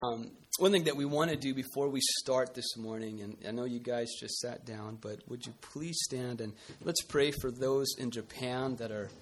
One thing that we want to do before we start this morning, and I know you guys just sat down, but would you please stand and let's pray for those in Japan that are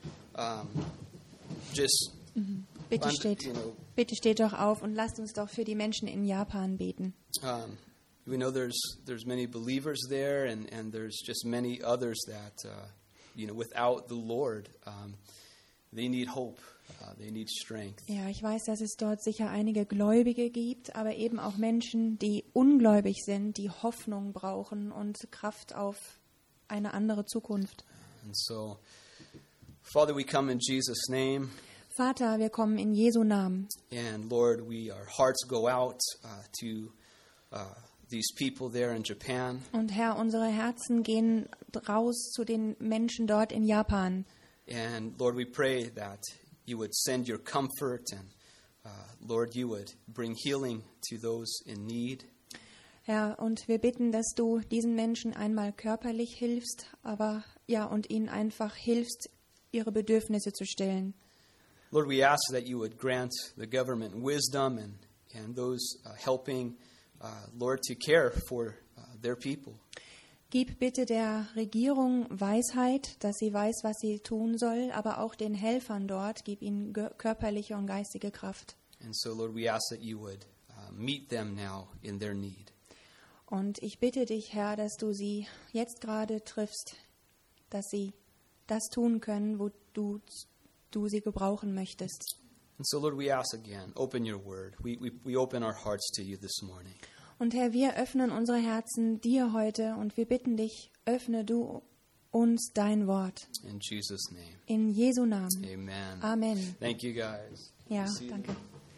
just Bitte steht doch auf und lasst uns doch für die Menschen in Japan beten. We know there's many believers there, and there's just many others that without the Lord, they need hope. They need strength. Ja, ich weiß, dass es dort sicher einige Gläubige gibt, aber eben auch Menschen, die ungläubig sind, die Hoffnung brauchen und Kraft auf eine andere Zukunft. And so, Father, we come in Jesus' name. Vater, wir kommen in Jesu Namen. And Lord, our hearts go out to these people there in Japan. Und Herr, unsere Herzen gehen raus zu den Menschen dort in Japan. And Lord, we pray that you would send your comfort, and Lord, you would bring healing to those in need. Herr, und wir bitten, dass du diesen Menschen einmal körperlich hilfst, aber ja, und ihnen einfach hilfst, ihre Bedürfnisse zu stillen. Lord, we ask that you would grant the government wisdom and those helping, Lord, to care for their people. Gib bitte der Regierung Weisheit, dass sie weiß, was sie tun soll, aber auch den Helfern dort, gib ihnen körperliche und geistige Kraft. And so, Lord, we ask that you would meet them now in their need. Und ich bitte dich, Herr, dass du sie jetzt gerade triffst, dass sie das tun können, wo du sie gebrauchen möchtest. And so, Lord, we ask again, open your word. We open our hearts to you this morning. Und Herr, wir öffnen unsere Herzen dir heute und wir bitten dich, öffne du uns dein Wort. In Jesus' name. In Jesu Namen. Amen. Amen. Thank you, guys. Ja, danke.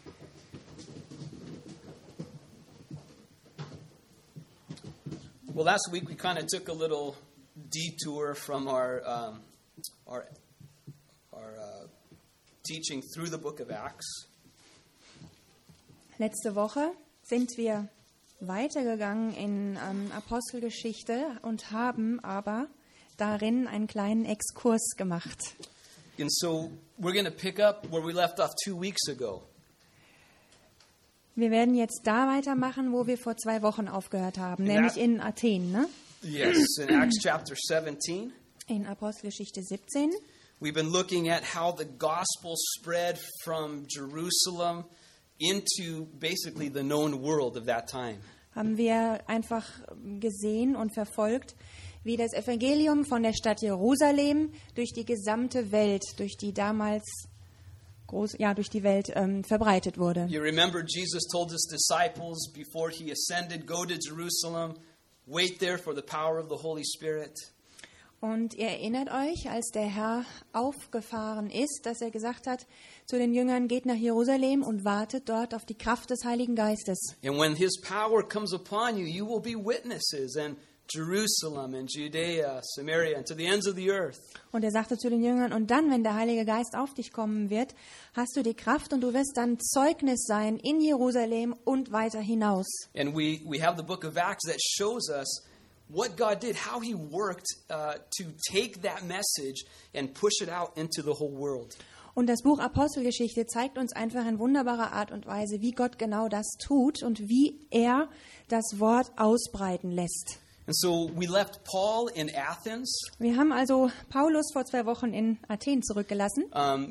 Well, last week we kind of took a little detour from our teaching through the book of Acts. Letzte Woche sind wir weitergegangen in Apostelgeschichte und haben aber darin einen kleinen Exkurs gemacht. And so we're going to pick up where we left off 2 weeks ago. Wir werden jetzt da weitermachen, wo wir vor 2 Wochen aufgehört haben, nämlich in Athen, ne? Yes, in Acts chapter 17. In Apostelgeschichte 17. We've been looking at how the gospel spread from Jerusalem into basically the known world of that time. Haben wir einfach gesehen und verfolgt, wie das Evangelium von der Stadt Jerusalem durch die gesamte Welt, durch die damals durch die Welt verbreitet wurde. You remember Jesus told his disciples before he ascended, go to Jerusalem, wait there for the power of the Holy Spirit. Und ihr erinnert euch, als der Herr aufgefahren ist, dass er gesagt hat zu den Jüngern, geht nach Jerusalem und wartet dort auf die Kraft des Heiligen Geistes. And when his power comes upon you, you will be witnesses in Jerusalem and Judea, Samaria, and to the ends of the earth. Und er sagte zu den Jüngern, und dann, wenn der Heilige Geist auf dich kommen wird, hast du die Kraft und du wirst dann Zeugnis sein in Jerusalem und weiter hinaus. And we have the book of Acts that shows us what God did, how he worked to take that message and push it out into the whole world. Und das Buch Apostelgeschichte zeigt uns einfach in wunderbarer Art und Weise, wie Gott genau das tut und wie er das Wort ausbreiten lässt. And so we left Paul in Athens. Wir haben also Paulus vor 2 Wochen in Athen zurückgelassen.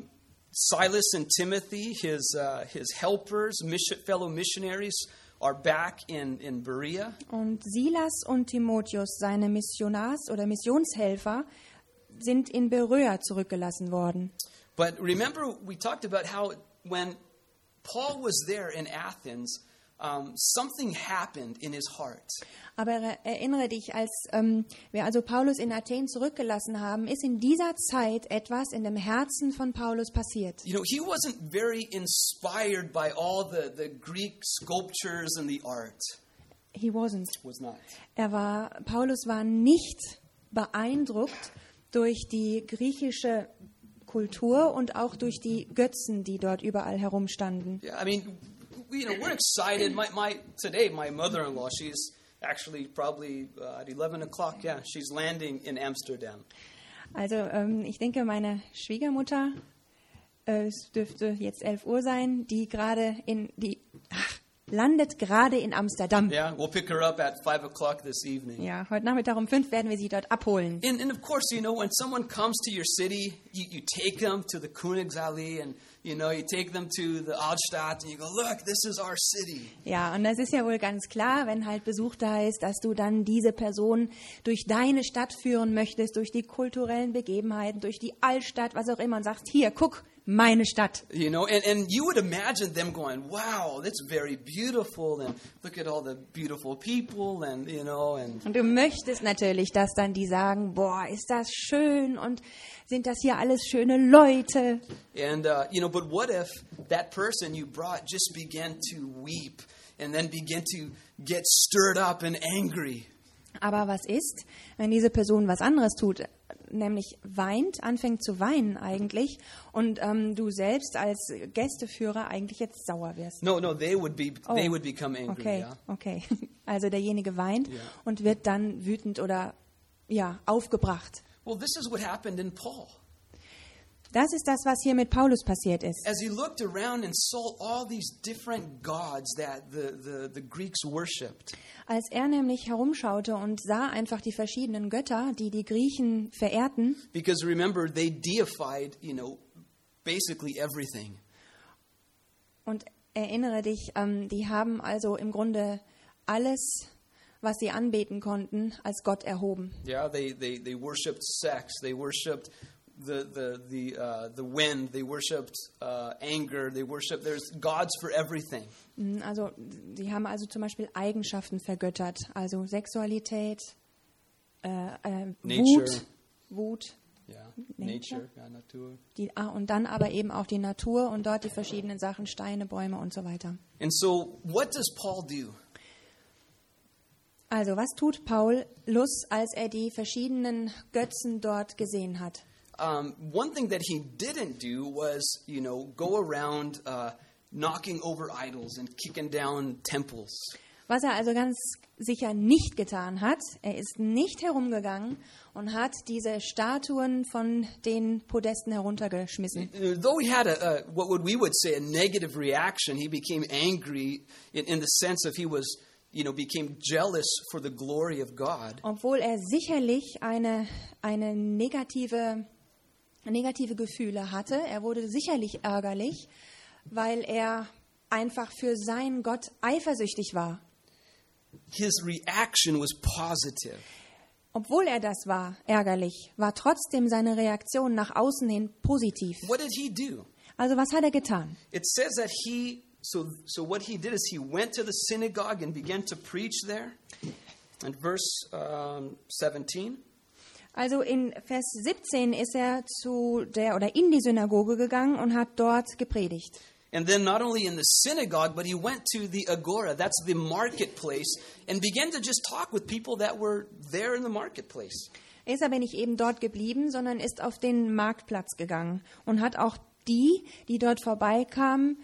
Silas and Timothy, his helpers, fellow missionaries, are back in Berea. Und Silas und Timotheus, seine Missionshelfer, sind in Beröa zurückgelassen worden. But remember, we talked about how when Paul was there in Athens, something happened in his heart. Aber erinnere dich, als wir also Paulus in Athen zurückgelassen haben, ist in dieser Zeit etwas in dem Herzen von Paulus passiert. You know, he wasn't very inspired by all the Greek sculptures and the art. He wasn't. Was not. Paulus war nicht beeindruckt durch die griechische Kultur und auch durch die Götzen, die dort überall herumstanden. Yeah, I mean, we're excited. Today, my mother-in-law, she's actually probably at 11 o'clock. Yeah, she's landing in Amsterdam. Also ich denke, meine Schwiegermutter, es dürfte jetzt 11 Uhr sein, die gerade landet gerade in Amsterdam. Yeah, we'll pick her up at 5 o'clock this evening. Ja, heute Nachmittag um 5 werden wir sie dort abholen. And of course, when someone comes to your city, you take them to the Königsallee and, you take them to the Altstadt and you go, look, this is our city. Ja, und das ist ja wohl ganz klar, wenn halt Besuch da ist, dass du dann diese Person durch deine Stadt führen möchtest, durch die kulturellen Begebenheiten, durch die Altstadt, was auch immer, und sagst, hier, guck, meine Stadt. And you would imagine them going, wow, that's very beautiful, and look at all the beautiful people, and. Und du möchtest natürlich, dass dann die sagen, boah, ist das schön und sind das hier alles schöne Leute. And, but what if that person you brought just began to weep and then began to get stirred up and angry? Aber was ist, wenn diese Person was anderes tut, nämlich weint, anfängt zu weinen eigentlich und du selbst als Gästeführer eigentlich jetzt sauer wirst? No, they would become angry. Okay, yeah? okay. Also derjenige weint und wird dann wütend oder aufgebracht. Well, this is what happened in Paul. Das ist das, was hier mit Paulus passiert ist. As he looked around and saw all these different gods that the Greeks worshipped. Als er nämlich herumschaute und sah einfach die verschiedenen Götter, die die Griechen verehrten. Because remember, they deified, basically everything. Und erinnere dich, die haben also im Grunde alles, was sie anbeten konnten, als Gott erhoben. Yeah, they worshipped sex, they worshipped the wind, they worshipped anger, there's gods for everything. Also die haben also zum Beispiel Eigenschaften vergöttert, also Sexualität, Wut. Yeah, nature, Natur. Und dann aber eben auch die Natur und dort die verschiedenen Sachen, Steine, Bäume und so weiter. And so, what does Paul do? Also, was tut Paulus, als er die verschiedenen Götzen dort gesehen hat? One thing that he didn't do was, go around knocking over idols and kicking down temples. Was er also ganz sicher nicht getan hat, er ist nicht herumgegangen und hat diese Statuen von den Podesten heruntergeschmissen. Though he had what we would say a negative reaction, he became angry in the sense of he was, became jealous for the glory of God. Obwohl er sicherlich eine negative Gefühle hatte, er wurde sicherlich ärgerlich, weil er einfach für seinen Gott eifersüchtig war. His reaction was positive. Obwohl er das war, ärgerlich, war trotzdem seine Reaktion nach außen hin positiv. What did he do? Also was hat er getan? It says that so what he did is he went to the synagogue and began to preach there. In verse 17. Also in Vers 17 ist er in die Synagoge gegangen und hat dort gepredigt. And then not only in the synagogue, but he went to the agora, that's the marketplace, and began to just talk with people that were there in the marketplace. Er ist aber nicht eben dort geblieben, sondern ist auf den Marktplatz gegangen und hat auch die dort vorbeikamen,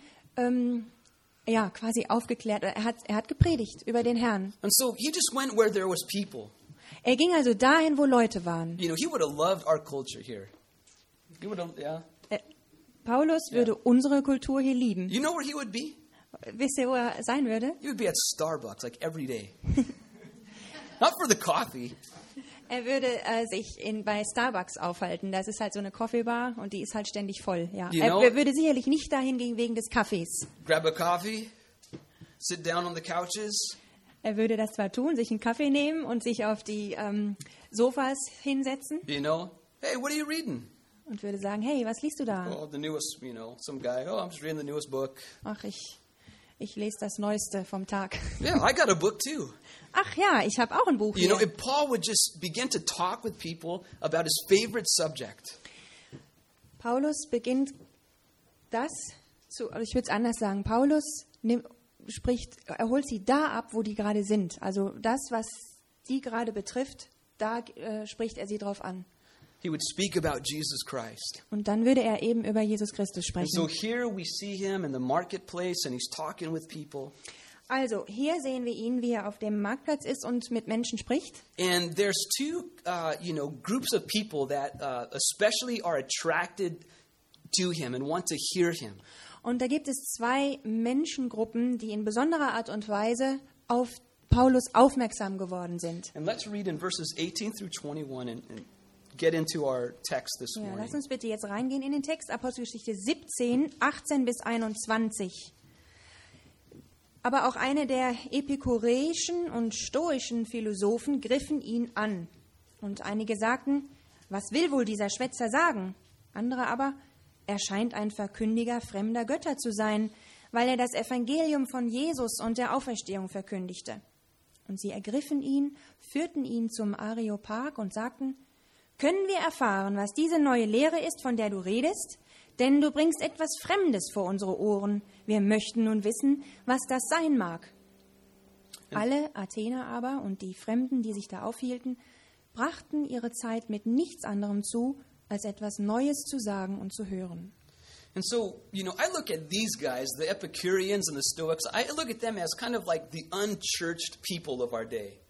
quasi aufgeklärt. Er hat gepredigt über den Herrn. And so he just went where there was people. Er ging also dahin, wo Leute waren. He would have loved our culture here. He would have, Paulus würde unsere Kultur hier lieben. You know where he would be? Wisst ihr, wo er sein würde? He would be at Starbucks like every day. Not for the coffee. Er würde sich bei Starbucks aufhalten. Das ist halt so eine Coffeebar und die ist halt ständig voll. Ja. Er würde sicherlich nicht dahin gehen wegen des Kaffees. Grab a coffee, sit down on the couches. Er würde das zwar tun, sich einen Kaffee nehmen und sich auf die Sofas hinsetzen. Hey, what are you reading? Und würde sagen, hey, was liest du da? Oh, the newest, some guy. Oh, I'm just reading the newest book. Ach, ich lese das Neueste vom Tag. Yeah, I got a book too. Ach ja, ich habe auch ein Buch hier. If Paul would just begin to talk with people about his favorite subject. Paulus beginnt ich würde es anders sagen. Paulus er holt sie da ab, wo die gerade sind. Also das, was die gerade betrifft, da spricht er sie drauf an. He would speak about Jesus Christ. Und dann würde er eben über Jesus Christus sprechen. And so here we see him in the marketplace and he's talking with people. Also hier sehen wir ihn, wie er auf dem Marktplatz ist und mit Menschen spricht. And there's two, groups of people that especially are attracted to him and want to hear him. Und da gibt es zwei Menschengruppen, die in besonderer Art und Weise auf Paulus aufmerksam geworden sind. And let's read in verses 18 through 21 and get into our text this Ja, morning. lass uns bitte jetzt reingehen in den Text, Apostelgeschichte 17, 18 bis 21. Aber auch eine der epikureischen und stoischen Philosophen griffen ihn an. Und einige sagten, was will wohl dieser Schwätzer sagen? Andere aber, er scheint ein Verkündiger fremder Götter zu sein, weil er das Evangelium von Jesus und der Auferstehung verkündigte. Und sie ergriffen ihn, führten ihn zum Areopag und sagten, können wir erfahren, was diese neue Lehre ist, von der du redest? Denn du bringst etwas Fremdes vor unsere Ohren. Wir möchten nun wissen, was das sein mag. Alle Athener aber und die Fremden, die sich da aufhielten, brachten ihre Zeit mit nichts anderem zu, als etwas Neues zu sagen und zu hören. And so, I look at these guys, the Epicureans and the Stoics, I look at them as kind of like the unchurched people of our day.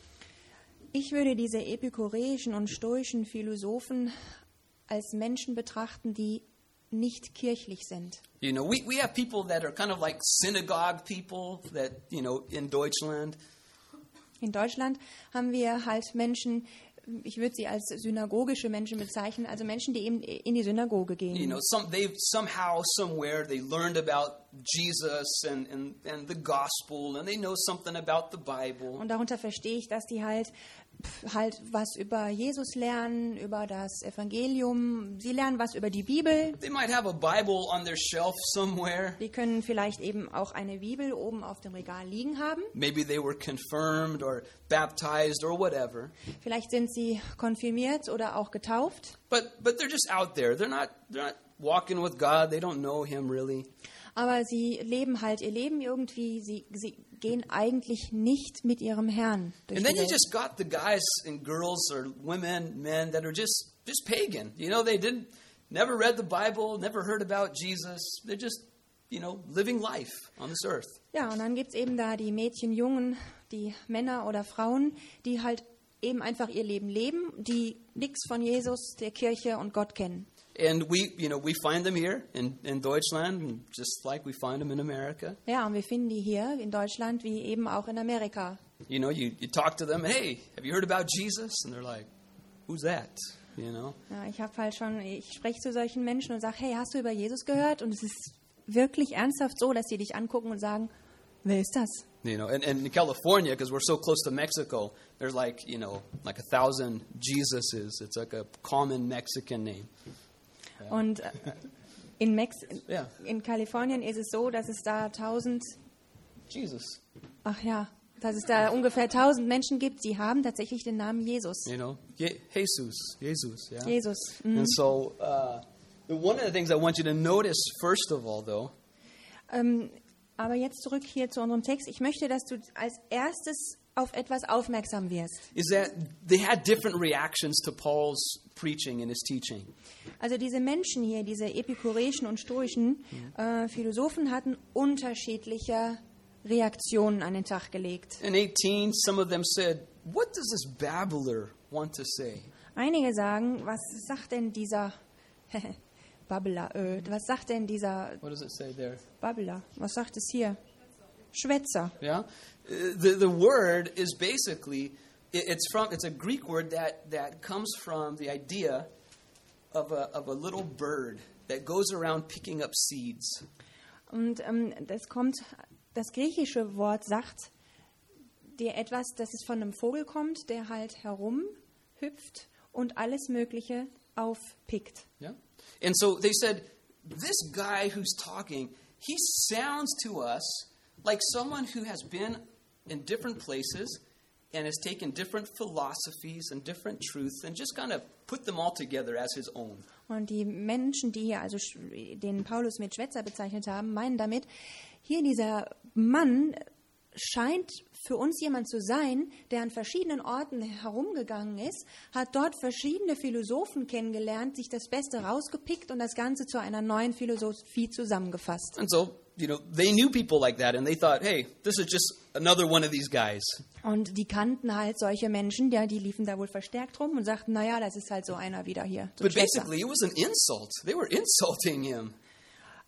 Ich würde diese epikureischen und stoischen Philosophen als Menschen betrachten, die nicht kirchlich sind. We have people that are kind of like synagogue people that, in Deutschland. In Deutschland haben wir halt Menschen, ich würde sie als synagogische Menschen bezeichnen, also Menschen, die eben in die Synagoge gehen. They've somehow, somewhere, they learned about Jesus and the gospel, and they know something about the Bible. Und darunter verstehe ich, dass die halt was über Jesus lernen, über das Evangelium. Sie lernen was über die Bibel. They might have a Bible on their shelf somewhere. Die können vielleicht eben auch eine Bibel oben auf dem Regal liegen haben. Maybe they were confirmed or baptized or whatever. Vielleicht sind sie konfirmiert oder auch getauft. But they're just out there. They're not walking with God. They don't know Him really. Aber sie leben halt ihr Leben irgendwie. Sie gehen eigentlich nicht mit ihrem Herrn durch And die then you Welt. just got the guys and girls or women, men that are just pagan. They never read the Bible, never heard about Jesus. They're just, living life on this earth. Ja, und dann gibt es eben da die Mädchen, Jungen, die Männer oder Frauen, die halt eben einfach ihr Leben leben, die nichts von Jesus, der Kirche und Gott kennen. And we find them here in Deutschland, just like we find them in America. Ja, und wir finden die hier in Deutschland wie eben auch in Amerika. You talk to them, hey, have you heard about Jesus? And they're like, who's that? Ja, ich spreche zu solchen Menschen und sage, hey, hast du über Jesus gehört? Und es ist wirklich ernsthaft so, dass sie dich angucken und sagen, wer ist das? And in California, because we're so close to Mexico, there's like 1,000 Jesuses. It's like a common Mexican name. Und Ja. in Kalifornien ist es so, dass es da dass es da ungefähr 1000 Menschen gibt, die haben tatsächlich den Namen Jesus. Jesus, yeah. Jesus. And so, one of the things I want you to notice, first of all, though, Aber jetzt zurück hier zu unserem Text. Ich möchte, dass du als erstes auf etwas aufmerksam wirst. is that they had different reactions to Paul's preaching and his teaching. Also diese Menschen hier, diese epikureischen und stoischen Philosophen hatten unterschiedliche Reaktionen an den Tag gelegt. In 18, some of them said, what does this babbler want to say? Einige sagen, was sagt denn dieser Babbler, was sagt denn dieser What does it say there? Babbler, was sagt es hier? Schwätzer. Yeah, the word is basically it's a Greek word that comes from the idea of a little bird that goes around picking up seeds. Und das griechische Wort sagt dir etwas, dass es von einem Vogel kommt, der halt herumhüpft und alles Mögliche aufpickt. Yeah, and so they said, this guy who's talking, he sounds to us like someone who has been in different places and has taken different philosophies and different truths and just kind of put them all together as his own. Und die Menschen, die hier also den Paulus mit Schwätzer bezeichnet haben, meinen damit, hier dieser Mann scheint für uns jemand zu sein, der an verschiedenen Orten herumgegangen ist, hat dort verschiedene Philosophen kennengelernt, sich das Beste rausgepickt und das Ganze zu einer neuen Philosophie zusammengefasst. And so, they knew people like that and they thought, hey, this is just another one of these guys. Und die kannten halt solche Menschen, die liefen da wohl verstärkt rum und sagten, naja, das ist halt so einer wieder hier. So But basically, it was an insult. They were insulting him.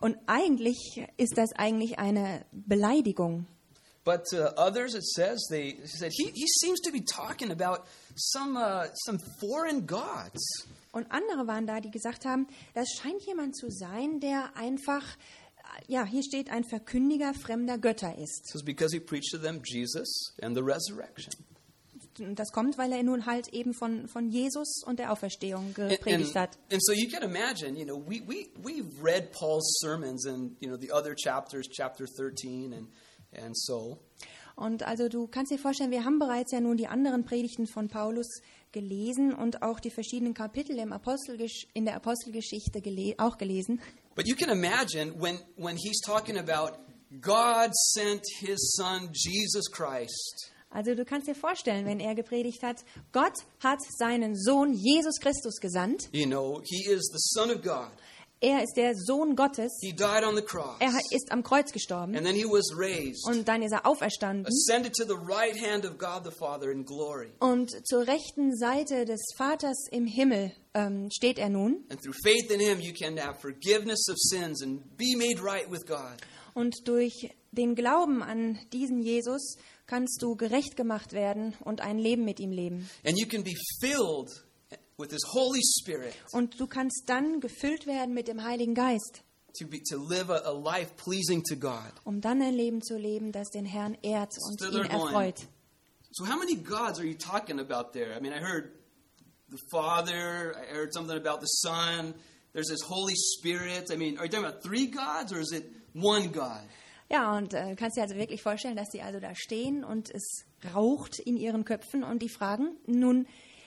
Und eigentlich ist das eigentlich eine Beleidigung. But others, it says, they said, he seems to be talking about some foreign gods. Und andere waren da, die gesagt haben, das scheint jemand zu sein, der einfach, ja, hier steht, ein Verkündiger fremder Götter ist. This is because he preached to them Jesus and the resurrection. Und das kommt, weil er nun halt eben von Jesus und der Auferstehung gepredigt hat. And so you can imagine, we've read Paul's sermons in, the other chapters, chapter 13 and so. Und also du kannst dir vorstellen, wir haben bereits ja nun die anderen Predigten von Paulus gelesen und auch die verschiedenen Kapitel in der Apostelgeschichte auch gelesen. But you can imagine when he's talking about God sent his son Jesus Christ. Also du kannst dir vorstellen, wenn er gepredigt hat, Gott hat seinen Sohn Jesus Christus gesandt. He is the Son of God. Er ist der Sohn Gottes. He died on the cross. Er ist am Kreuz gestorben. And then he was raised. Und dann ist er auferstanden. Ascended to the right hand of God the Father in glory. Und zur rechten Seite des Vaters im Himmel steht er nun. And through faith in him you can have forgiveness of sins and be made right with God. Und durch den Glauben an diesen Jesus kannst du gerecht gemacht werden und ein Leben mit ihm leben. And you can be filled with his Holy Spirit. Und du kannst dann gefüllt werden mit dem Heiligen Geist. To live a life pleasing to God. Um dann ein Leben zu leben, das den Herrn ehrt und ihn erfreut. So how many gods are you talking about there? I mean, I heard the Father, I heard something about the Son, there's this Holy Spirit. I mean, are you talking about 3 gods or is it one God? Ja, und du kannst dir also wirklich vorstellen, dass die also da stehen und es raucht in ihren Köpfen und die fragen, nun,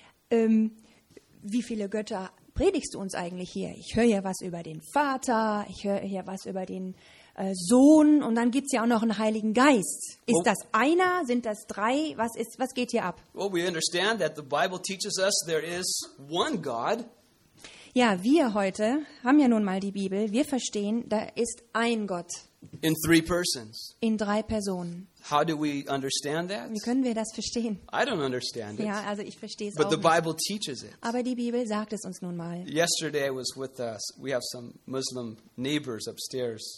wie viele Götter predigst du uns eigentlich hier? Ich höre hier was über den Vater, ich höre hier was über den Sohn und dann gibt es ja auch noch einen Heiligen Geist. Ist das einer? Sind das 3? Was geht hier ab? Well, we understand that the Bible teaches us there is one God. Ja, wir heute haben ja nun mal die Bibel. Wir verstehen, da ist ein Gott. In 3 persons. In 3 Personen. How do we understand that? Wie können wir das verstehen? I don't understand it. Ja, also ich verstehe es But auch the nicht. Bible teaches it. Aber die Bibel sagt es uns nun mal. Yesterday I was with we have some Muslim neighbors upstairs.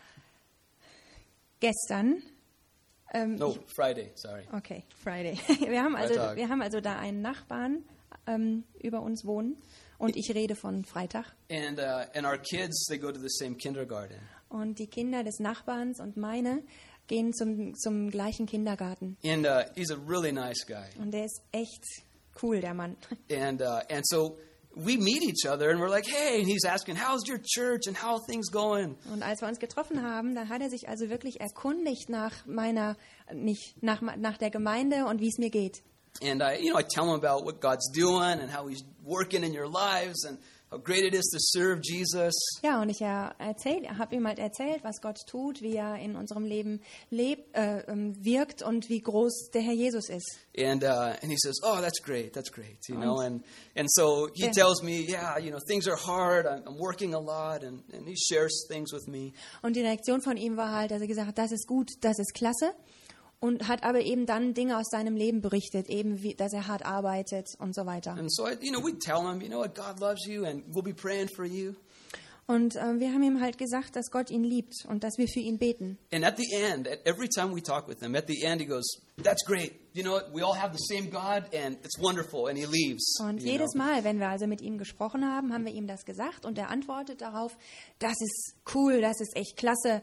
Gestern. Friday, sorry. Okay, Friday. Wir haben also da einen Nachbarn über uns wohnen und ich rede von Freitag. And our kids, they go to the same kindergarten. Und die Kinder des Nachbarns und meine gehen zum gleichen Kindergarten. And he's a really nice guy. Und der ist echt cool, der Mann. And so we meet each other and we're like, hey, and he's asking, how's your church and how are things going? Und als wir uns getroffen haben, da hat er sich also wirklich erkundigt nach der Gemeinde und wie es mir geht. And I tell him about what God's doing and how he's working in your lives and how great it is to serve Jesus. Ja, und ich habe ihm halt erzählt, was Gott tut, wie er in unserem Leben wirkt und wie groß der Herr Jesus ist. And he says, oh, that's great, and so he tells me, yeah, things are hard, I'm working a lot, and he shares things with me. Und die Reaktion von ihm war halt, dass er gesagt hat, das ist gut, das ist klasse. Und hat aber eben dann Dinge aus seinem Leben berichtet, eben wie, dass er hart arbeitet und so weiter. And so, we tell him, God loves you and we'll be praying for you. Und wir haben ihm halt gesagt, dass Gott ihn liebt und dass wir für ihn beten. And at the end, every time we talk with him, at the end he goes, that's great. We all have the same God and it's wonderful. And he leaves. Und jedes Mal, wenn wir also mit ihm gesprochen haben, haben wir ihm das gesagt und er antwortet darauf, das ist cool, das ist echt klasse.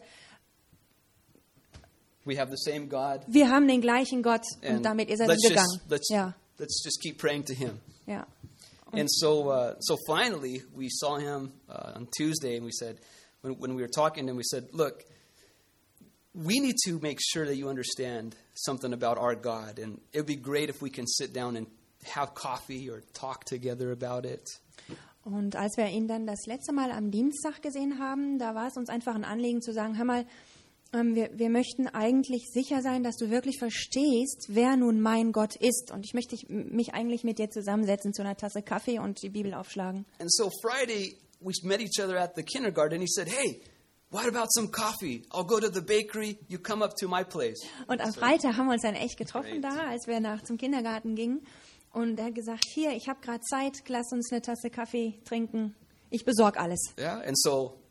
We have the same God. Wir haben den gleichen Gott und damit ist er dann gegangen. Let's just keep praying to him. Ja. And so finally we saw him on Tuesday and we said, when we were talking to him, we said, look, we need to make sure that you understand something about our God. And it would be great if we can sit down and have coffee or talk together about it. Und als wir ihn dann das letzte Mal am Dienstag gesehen haben, da war es uns einfach ein Anliegen zu sagen, hör mal, wir möchten eigentlich sicher sein, dass du wirklich verstehst, wer nun mein Gott ist. Und ich möchte mich eigentlich mit dir zusammensetzen zu einer Tasse Kaffee und die Bibel aufschlagen. And so Friday we met each other at the kindergarten and he said, hey, what about some coffee? I'll go to the bakery, you come up to my place. Und am Freitag haben wir uns dann echt getroffen da, als wir zum Kindergarten gingen. Und er hat gesagt, hier, ich habe gerade Zeit, lass uns eine Tasse Kaffee trinken. Ich besorge alles. Yeah, and so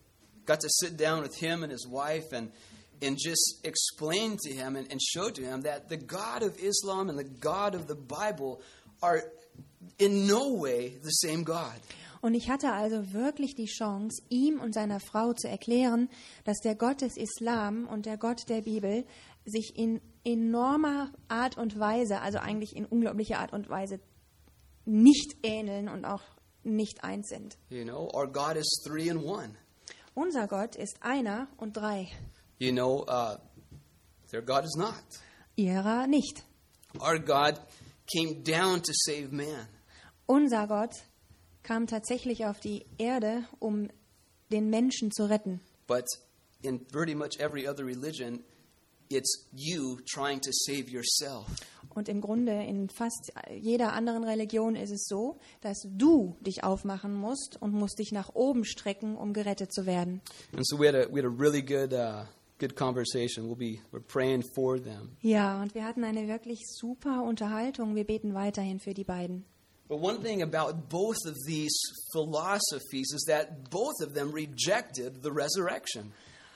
got to sit down with him and his wife and just explain to him and show to him that the God of Islam and the God of the Bible are in no way the same God. Und ich hatte also wirklich die Chance, ihm und seiner Frau zu erklären, dass der Gott des Islam und der Gott der Bibel sich in enormer Art und Weise, also eigentlich in unglaublicher Art und Weise, nicht ähneln und auch nicht eins sind. You know, our God is 3 in 1. Unser Gott ist einer und drei. You know, their God is not. Ihrer nicht. Our God came down to save man. Unser Gott kam tatsächlich auf die Erde, um den Menschen zu retten. But in pretty much every other religion, it's you trying to save yourself. Und im Grunde in fast jeder anderen Religion ist es so, dass du dich aufmachen musst und musst dich nach oben strecken, um gerettet zu werden. And so we had a really good conversation. We're praying for them. Ja, und wir hatten eine wirklich super Unterhaltung. Wir beten weiterhin für die beiden. But one thing about both of these philosophies is that both of them rejected the resurrection.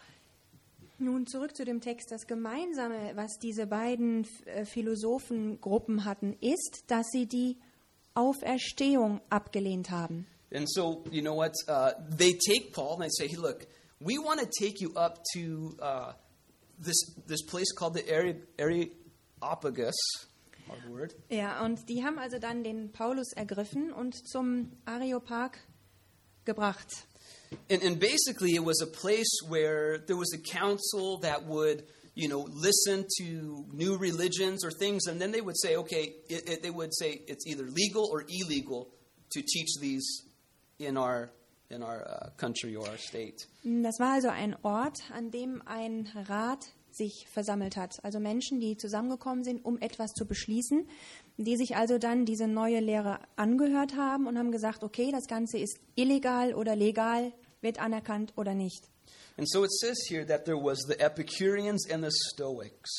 Nun zurück zu dem Text. Das Gemeinsame, was diese beiden Philosophengruppen hatten, ist, dass sie die Auferstehung abgelehnt haben. And so, you know what? They take Paul and they say, hey, look, we want to take you up to this place called the Areopagus. Hard word. Ja, und die haben also dann den Paulus ergriffen und zum Areopag gebracht. And basically it was a place where there was a council that would, you know, listen to new religions or things, and then they would say, okay, they would say it's either legal or illegal to teach these in our country or our state. Das war also ein Ort, an dem ein Rat sich versammelt hat. Also Menschen, die zusammengekommen sind, um etwas zu beschließen, die sich also dann diese neue Lehre angehört haben und haben gesagt, okay, das Ganze ist illegal oder legal, wird anerkannt oder nicht. And so it says here that there was the Epicureans and the Stoics.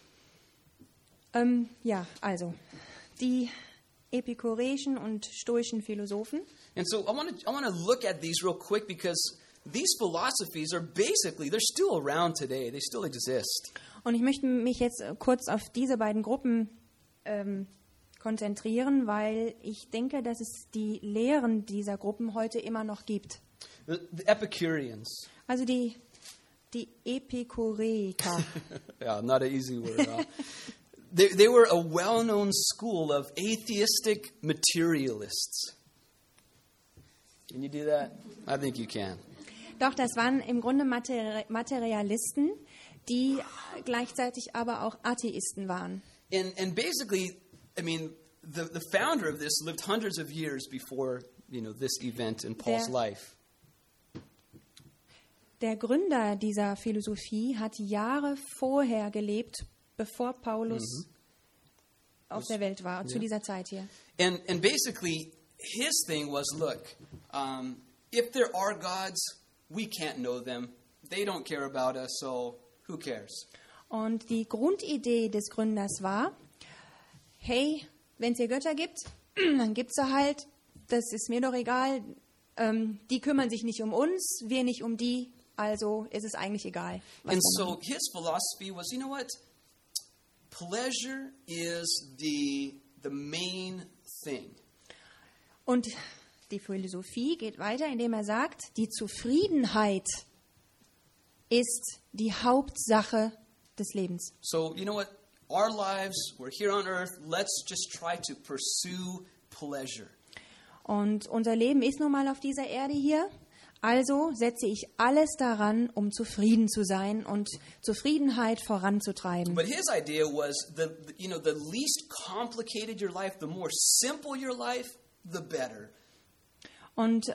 Ja, also die epikureischen und stoischen Philosophen. And so I want to look at these real quick because these philosophies are basically, they're still around today. They still exist. Und ich möchte mich jetzt kurz auf diese beiden Gruppen konzentrieren, weil ich denke, dass es die Lehren dieser Gruppen heute immer noch gibt. The Epicureans. Also die Epikureiker. Yeah, not an easy word. They were a well-known school of atheistic materialists. Can you do that? I think you can. Doch, das waren im Grunde Materialisten, die gleichzeitig aber auch Atheisten waren. And basically, I mean, the founder of this lived hundreds of years before, you know, this event in Paul's life. Der Gründer dieser Philosophie hat Jahre vorher gelebt, bevor Paulus auf der Welt war, zu dieser Zeit hier. And basically, his thing was, look, if there are gods, we can't know them. They don't care about us, so who cares? Und die Grundidee des Gründers war, hey, wenn es hier Götter gibt, dann gibt es halt, das ist mir doch egal, die kümmern sich nicht um uns, wir nicht um die, also ist es eigentlich egal. And so his philosophy was, you know what? Pleasure is the main thing. Und die Philosophie geht weiter, indem er sagt, die Zufriedenheit ist die Hauptsache des Lebens. So, you know what? Our lives, we're here on earth, let's just try to pursue pleasure. Und unser Leben ist nun mal auf dieser Erde hier, also setze ich alles daran, um zufrieden zu sein und Zufriedenheit voranzutreiben. But his idea was, the least complicated your life, the more simple your life, the better. Und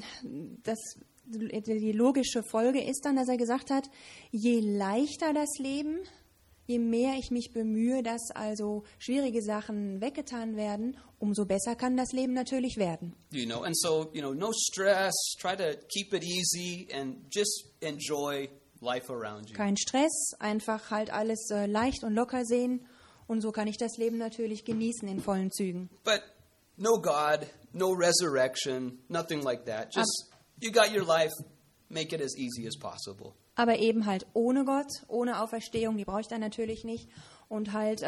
die logische Folge ist dann, dass er gesagt hat, je leichter das Leben, je mehr ich mich bemühe, dass also schwierige Sachen weggetan werden, umso besser kann das Leben natürlich werden. You know, and so, no stress, try to keep it easy and just enjoy life around you. Kein Stress, einfach halt alles leicht und locker sehen und so kann ich das Leben natürlich genießen in vollen Zügen. But no God, no resurrection, nothing like that. Just you got your life, make it as easy as possible. Aber eben halt ohne Gott, ohne Auferstehung, die brauche ich dann natürlich nicht. Und halt,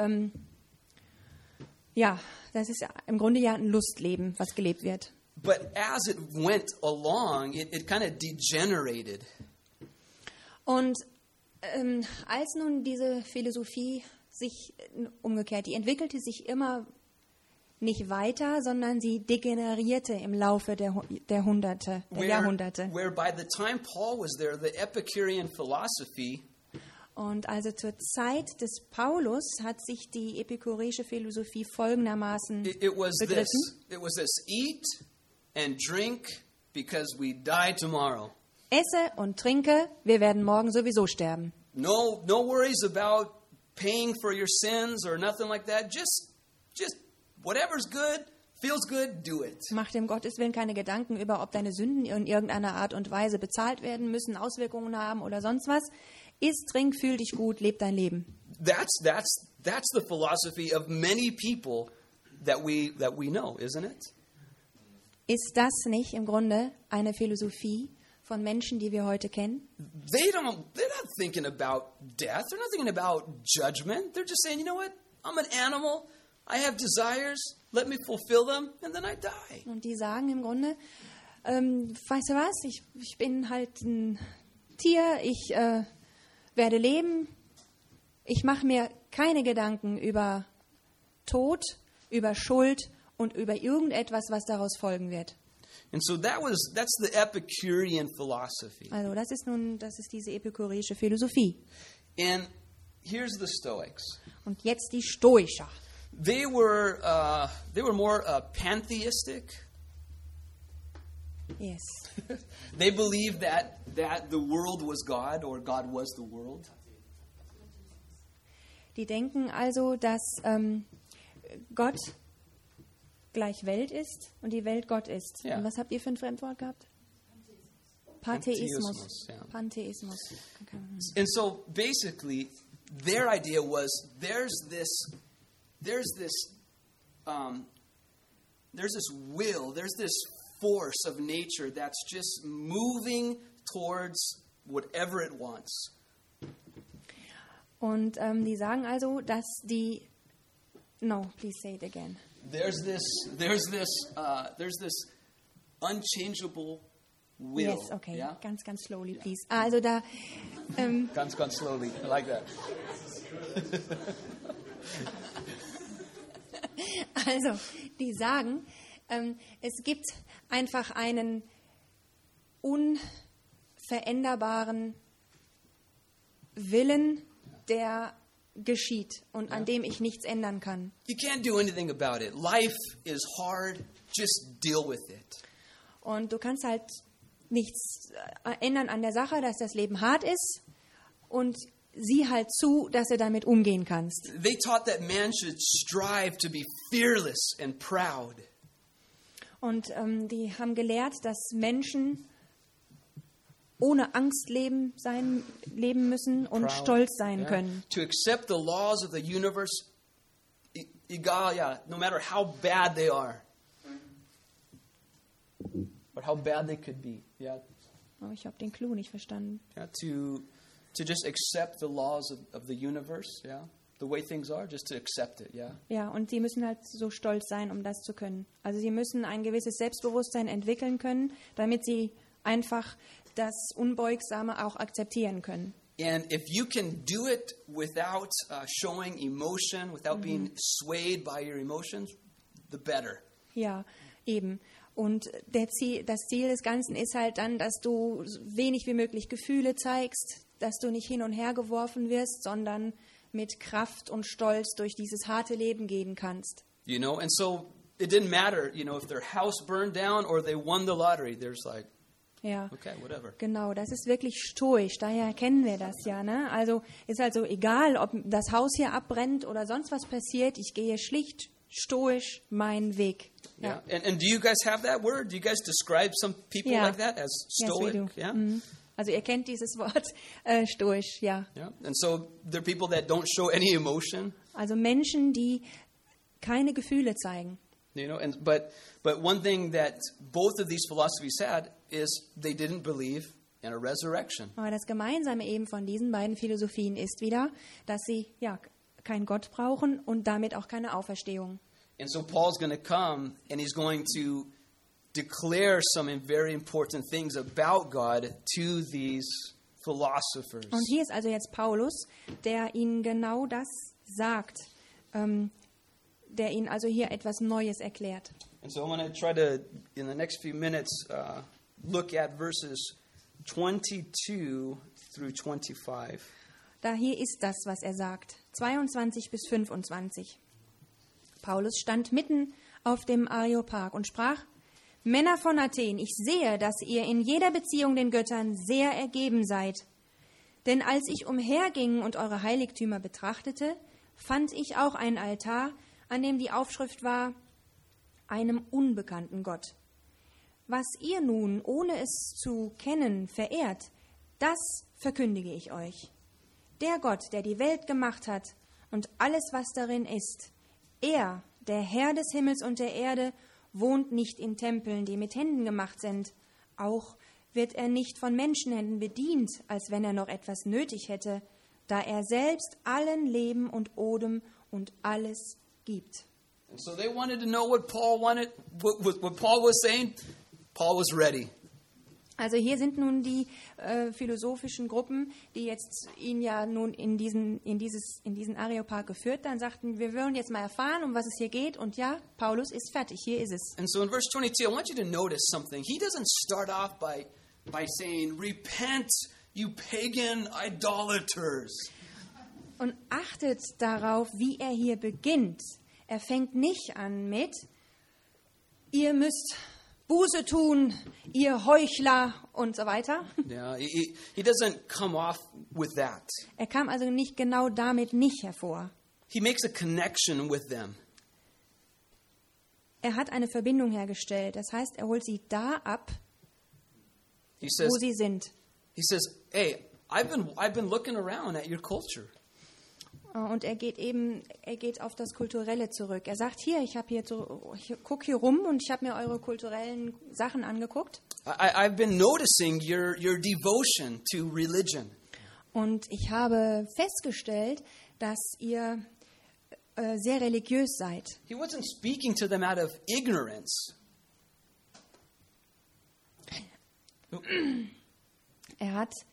ja, das ist im Grunde ja ein Lustleben, was gelebt wird. But as it went along, it kind of degenerated. Und als nun diese Philosophie sich umgekehrt, die entwickelte sich immer nicht weiter, sondern sie degenerierte im Laufe der Jahrhunderte. Where by the time Paul was there, the Epicurean philosophy Und also zur Zeit des Paulus hat sich die epikureische Philosophie folgendermaßen it was begriffen. this eat and drink because we die tomorrow. Esse und trinke, wir werden morgen sowieso sterben. No worries about paying for your sins or nothing like that. Just whatever's good, feels good, do it. Mach dem Gotteswillen keine Gedanken über, ob deine Sünden in irgendeiner Art und Weise bezahlt werden müssen, Auswirkungen haben oder sonst was. Iss, trink, fühl dich gut, leb dein Leben. That's the philosophy of many people that we know, isn't it? Ist das nicht im Grunde eine Philosophie von Menschen, die wir heute kennen? They're not thinking about death. They're not thinking about judgment. They're just saying, you know what? I'm an animal. I have desires. Let me fulfill them, and then I die. Und die sagen im Grunde, weißt du was, ich bin halt ein Tier, ich werde leben, ich mache mir keine Gedanken über Tod, über Schuld und über irgendetwas, was daraus folgen wird. And so that's the Epicurean philosophy. Also das ist diese epikureische Philosophie. And here's the Stoics. Und jetzt die Stoiker. They were more pantheistic. Yes. They believed that the world was God or God was the world. Die denken also, dass Gott gleich Welt ist und die Welt Gott ist. Ja. Und was habt ihr für ein Fremdwort gehabt? Pantheismus. Ja. Pantheismus. Okay. And so basically their idea was there's this will, there's this force of nature that's just moving towards whatever it wants. Und die sagen also, dass die... No, please say it again. There's this unchangeable will. Yes, okay. Yeah? Ganz, ganz slowly, please. Also da... Ganz slowly. I like that. Also, die sagen, es gibt einfach einen unveränderbaren Willen, der geschieht und an dem ich nichts ändern kann. You can't do anything about it. Life is hard. Just deal with it. Und du kannst halt nichts ändern an der Sache, dass das Leben hart ist und sieh halt zu, dass du damit umgehen kannst. They taught that man should strive to be fearless and proud. Und die haben gelehrt, dass Menschen ohne Angst leben müssen und Proud, stolz sein yeah. können. To accept the laws of the universe, egal, yeah, no matter how bad they are. Or how bad they could be. Yeah. Oh, ich habe den Clou nicht verstanden. Yeah, to just accept the laws of the universe, yeah. The way things are, just to accept it, yeah. Ja, und sie müssen halt so stolz sein, um das zu können. Also sie müssen ein gewisses Selbstbewusstsein entwickeln können, damit sie einfach das Unbeugsame auch akzeptieren können. And if you can do it without showing emotion, without being swayed by your emotions, the better. Ja, eben. Und das Ziel des Ganzen ist halt dann, dass du wenig wie möglich Gefühle zeigst, dass du nicht hin und her geworfen wirst, sondern mit Kraft und Stolz durch dieses harte Leben gehen kannst. You know, and so it didn't matter, you know, if their house burned down or they won the lottery. There's like, Ja, okay, whatever. genau, das ist wirklich stoisch, daher kennen wir das ja, ne? Also ist also egal, ob das Haus hier abbrennt oder sonst was passiert, ich gehe schlicht stoisch meinen Weg. Yeah. And do you guys have that word? Do you guys describe some people Yeah. like that as stoic? Yes, we do. Yeah. Also ihr kennt dieses Wort, stoisch, ja. Yeah. And so there are people that don't show any emotion. Also Menschen, die keine Gefühle zeigen. You know, but one thing that both of these philosophies had is they didn't believe and a resurrection. Aber das Gemeinsame eben von diesen beiden Philosophien ist wieder, dass sie ja keinen Gott brauchen und damit auch keine Auferstehung. And so Paul's going to come and he's going to declare some very important things about God to these philosophers. Und hier ist also jetzt Paulus, der ihnen genau das sagt, der ihnen also hier etwas Neues erklärt. And so I'm going to try to, in the next few minutes, look at verses 22 through 25. Da hier ist das, was er sagt. 22 bis 25. Paulus stand mitten auf dem Areopag und sprach: Männer von Athen, ich sehe, dass ihr in jeder Beziehung den Göttern sehr ergeben seid. Denn als ich umherging und eure Heiligtümer betrachtete, fand ich auch einen Altar, an dem die Aufschrift war: einem unbekannten Gott. Was ihr nun, ohne es zu kennen, verehrt, das verkündige ich euch. Der Gott, der die Welt gemacht hat und alles, was darin ist, er, der Herr des Himmels und der Erde, wohnt nicht in Tempeln, die mit Händen gemacht sind. Auch wird er nicht von Menschenhänden bedient, als wenn er noch etwas nötig hätte, da er selbst allen Leben und Odem und alles gibt. And so they wanted to know what Paul wanted, what Paul was saying. Paul was ready. Also hier sind nun die philosophischen Gruppen, die jetzt ihn ja nun in diesen Areopag geführt, dann sagten, wir wollen jetzt mal erfahren, um was es hier geht. Und ja, Paulus ist fertig, hier ist es. And so in verse 22, I want you to notice something. He doesn't start off by saying, repent, you pagan idolaters. Und achtet darauf, wie er hier beginnt. Er fängt nicht an mit, ihr müsst Buße tun, ihr Heuchler und so weiter. Yeah, he doesn't come off with that. Er kam also nicht genau damit nicht hervor. He makes a connection with them. Er hat eine Verbindung hergestellt. Das heißt, er holt sie da ab, He says, wo sie sind. hey, I've been looking around at your culture. Und er geht auf das Kulturelle zurück. Er sagt, ich gucke hier rum und ich habe mir eure kulturellen Sachen angeguckt. I've been noticing your devotion to religion. Und ich habe festgestellt, dass ihr sehr religiös seid. He wasn't speaking to them out of ignorance. Er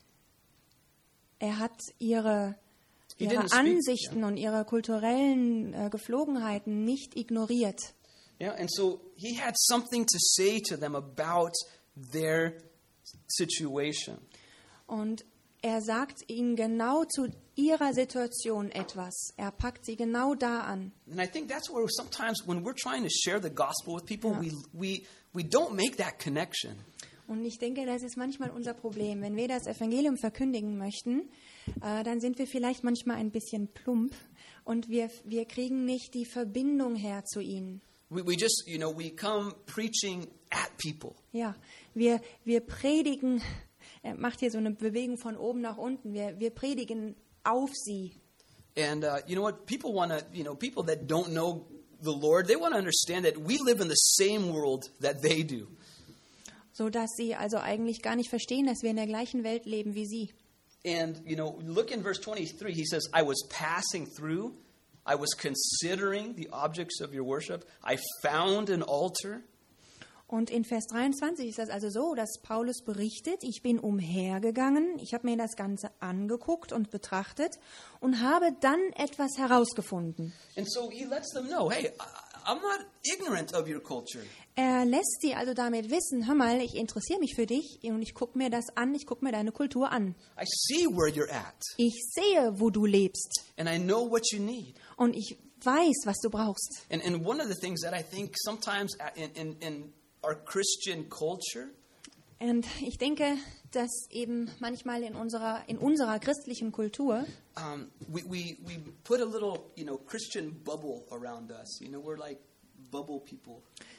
hat ihre Ansichten und ihre kulturellen Geflogenheiten nicht ignoriert. Yeah, and so he had something to say to them about their situation. Und er sagt ihnen genau zu ihrer Situation etwas. Er packt sie genau da an. And I think that's where sometimes when we're trying to share the gospel with people, we don't make that connection. Und ich denke, das ist manchmal unser Problem. Wenn wir das Evangelium verkündigen möchten, dann sind wir vielleicht manchmal ein bisschen plump und wir kriegen nicht die Verbindung her zu ihnen. We just, we come preaching at people. Ja, wir predigen, er macht hier so eine Bewegung von oben nach unten, wir predigen auf sie. And you know what? People want to, people that don't know the Lord, they want to understand that we live in the same world that they do. So dass sie also eigentlich gar nicht verstehen, dass wir in der gleichen Welt leben wie sie. And, look in verse 23, he says, I was passing through, I was considering the objects of your worship, I found an altar. Und in Vers 23 ist das also so, dass Paulus berichtet, ich bin umhergegangen, ich habe mir das Ganze angeguckt und betrachtet und habe dann etwas herausgefunden. And so he lets them know, hey, I'm not ignorant of your culture. Er lässt sie also damit wissen, hör mal, ich interessiere mich für dich und ich gucke mir das an, ich gucke mir deine Kultur an. I see where you're at. Ich sehe, wo du lebst. And I know what you need. Und ich weiß, was du brauchst. And one of the things that I think sometimes in our Christian culture, und ich denke, dass eben manchmal in unserer christlichen Kultur we put a little, Christian bubble around us. We're like bubble people.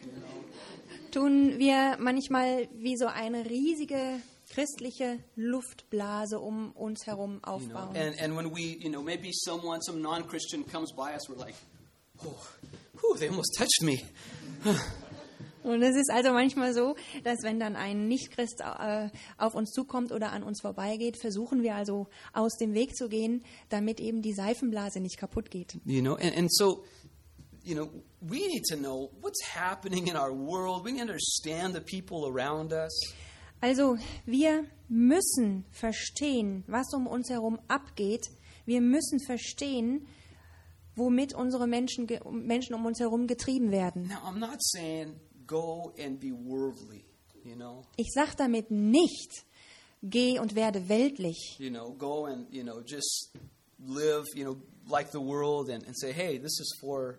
Tun wir manchmal wie so eine riesige christliche Luftblase um uns herum aufbauen. And when we, maybe some non-Christian comes by us, we're like, they almost touched me. Und es ist also manchmal so, dass wenn dann ein Nichtchrist auf uns zukommt oder an uns vorbeigeht, versuchen wir also aus dem Weg zu gehen, damit eben die Seifenblase nicht kaputt geht. You know, and so, you know, we need to know what's happening in our world. We need to understand the people around us. Also wir müssen verstehen, was um uns herum abgeht. Wir müssen verstehen, womit unsere Menschen um uns herum getrieben werden. Now, I'm not saying go and be worldly, you know. Ich sage damit nicht, geh und werde weltlich. You know, go and, you know, just live, you know, like the world and say, hey, this is for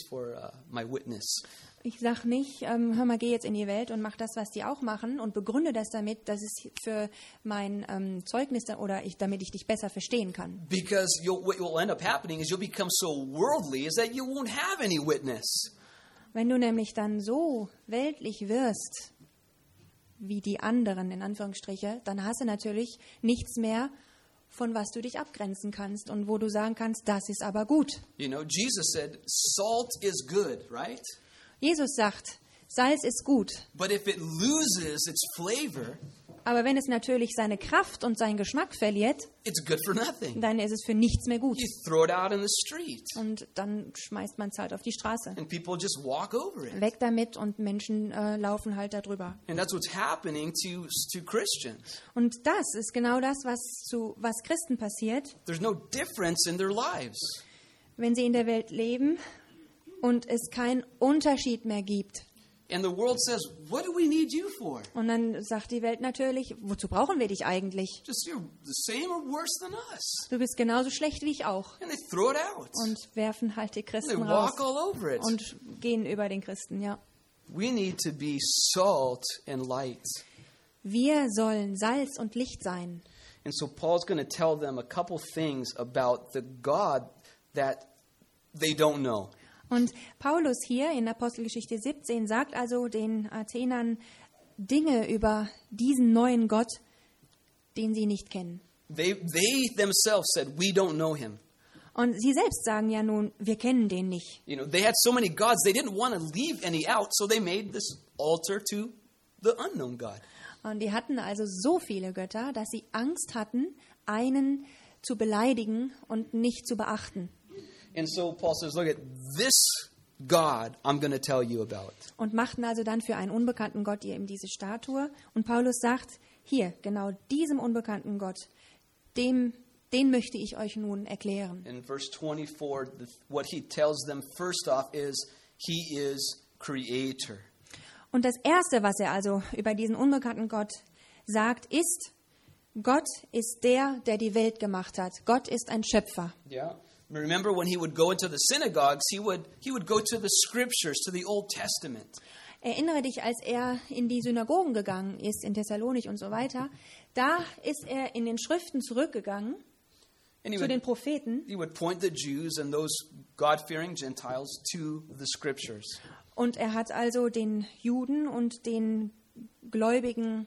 my witness. Ich sage nicht, hör mal, geh jetzt in die Welt und mach das, was die auch machen und begründe das damit, dass es für mein Zeugnis oder damit ich dich besser verstehen kann. Because what will end up happening is you'll become so worldly is that you won't have any witness. Wenn du nämlich dann so weltlich wirst, wie die anderen, in Anführungsstriche, dann hast du natürlich nichts mehr, von was du dich abgrenzen kannst und wo du sagen kannst, das ist aber gut. You know, Jesus said, salt is good, right? Jesus sagt, Salz ist gut, But if it loses its flavor, aber wenn es natürlich seine Kraft und seinen Geschmack verliert, it's good for nothing. dann ist es für nichts mehr gut. You throw it out in the street, Und dann schmeißt man es halt auf die Straße. and people just walk over it. Weg damit und Menschen laufen halt darüber. And that's what's happening to Christians. Und das ist genau das, was Christen passiert, There's no difference in their lives. wenn sie in der Welt leben und es keinen Unterschied mehr gibt. And the world says, what do we need you for? Und dann sagt die Welt natürlich, wozu brauchen wir dich eigentlich? Just you're the same or worse than us. Du bist genauso schlecht wie ich auch. And they throw it out. Und werfen halt die And they Christen raus walk all over it. und gehen über den Christen, ja. We need to be salt and light. Wir sollen Salz und Licht sein. And so Paul's going to tell them a couple things about the God that they don't know. Und Paulus hier in Apostelgeschichte 17 sagt also den Athenern Dinge über diesen neuen Gott, den sie nicht kennen. They themselves said, we don't know him. Und sie selbst sagen ja nun, wir kennen den nicht. You know, they had so many gods, they didn't want to leave any out, so they made this altar to the unknown God. Und die hatten also so viele Götter, dass sie Angst hatten, einen zu beleidigen und nicht zu beachten. And so Paul says, look at this God I'm going to tell you about. Und machten also dann für einen unbekannten Gott eben diese Statue. Und Paulus sagt, hier, genau diesem unbekannten Gott, den möchte ich euch nun erklären. In verse 24, what he tells them first off is, he is creator. Und das Erste, was er also über diesen unbekannten Gott sagt, ist, Gott ist der die Welt gemacht hat. Gott ist ein Schöpfer. Yeah. Remember when he would go into the synagogues, he would go to the scriptures, to the Old Testament. Erinnere dich, als er in die Synagogen gegangen ist, in Thessalonich und so weiter, da ist er in den Schriften zurückgegangen, And zu den Propheten, he would point the Jews and those God-fearing Gentiles to the scriptures. und er hat also den Juden und den gläubigen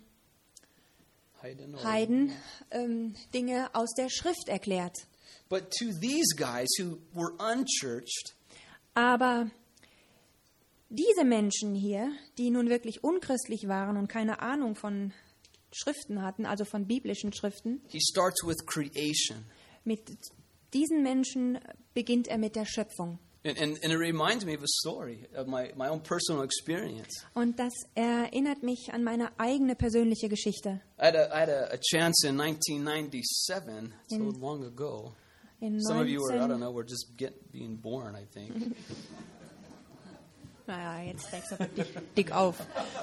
Heiden Dinge aus der Schrift erklärt. But to these guys who were unchurched, Aber diese Menschen hier, die nun wirklich unchristlich waren und keine Ahnung von Schriften hatten, also von biblischen Schriften, he starts with creation. mit diesen Menschen beginnt er mit der Schöpfung. And it reminds me of a story of my own personal experience. Und das erinnert mich an meine eigene persönliche Geschichte. I had a chance in 1997, so long ago. In Some of you were, I don't know, were just being born, I think. Naja, jetzt steigst du aber dick auf.